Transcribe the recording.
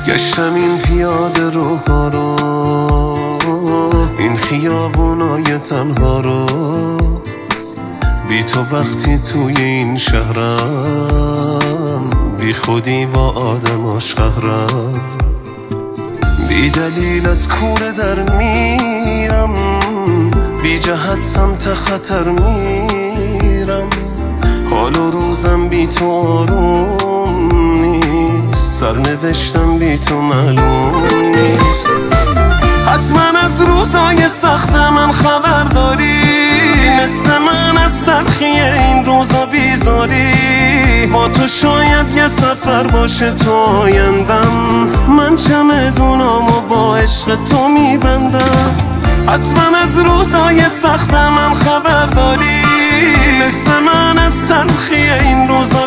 گشتم این پیاده روها رو، این خیابونای تنها رو، بی تو وقتی توی این شهرم، بی خودی با آدماش قهرم. بی دلیل از کوره در میرم، بی جهت سمت خطر میرم. حال و روزم بی تو آروم نیست، سرنوشتم بی تو معلوم نیست. حتما از روزای سخت من خبر داری، مثل من از تلخی این روزا بیزاری. با تو شاید یه سفر باشه تو آیندم، من چمدونامو با عشق تو میبندم. حتما از روزای سخت من خبر داری، مثل من از تلخی این روزا